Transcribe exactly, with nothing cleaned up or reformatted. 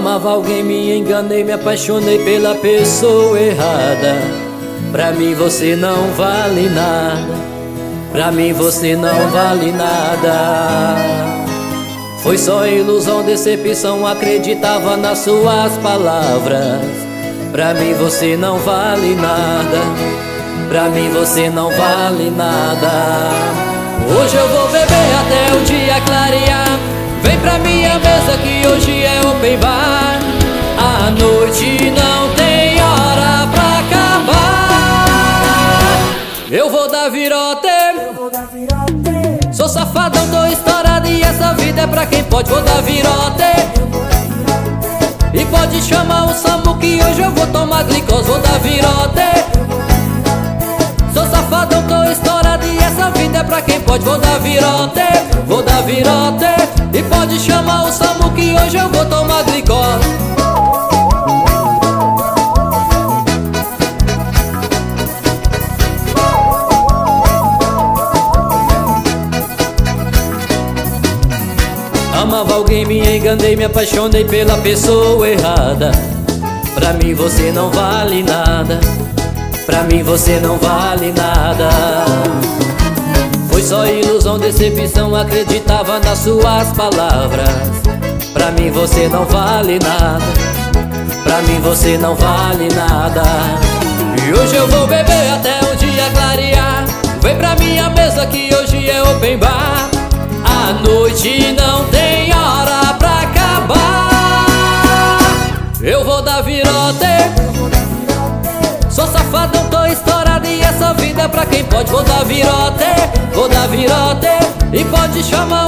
Amava alguém, me enganei, me apaixonei pela pessoa errada. Pra mim você não vale nada, pra mim você não vale nada. Foi só ilusão, decepção, acreditava nas suas palavras. Pra mim você não vale nada, pra mim você não vale nada. Hoje eu vou beber até o dia clarear. Vem pra minha mesa que hoje é open bar. A noite não tem hora pra acabar. Eu vou dar virote, sou safadão, tô estourado e essa vida é pra quem pode. Vou dar virote, e pode chamar o SAMU que hoje eu vou tomar glicose. Vou dar virote, sou safadão, tô estourado e essa vida é pra quem pode. Vou dar virote, vou dar virote, e pode chamar o SAMU que hoje eu vou tomar glicose. Amava alguém, me enganei, me apaixonei pela pessoa errada. Pra mim você não vale nada, pra mim você não vale nada. Foi só ilusão, decepção, acreditava nas suas palavras. Pra mim você não vale nada, pra mim você não vale nada. E hoje eu vou beber até o dia clarear. Vem pra minha mesa que hoje é open bar. A noite não tem hora pra acabar. Eu vou dar virote, sou safadão, tô estourado e essa vida é pra quem pode. Vou dar virote, vou dar virote, e pode chamar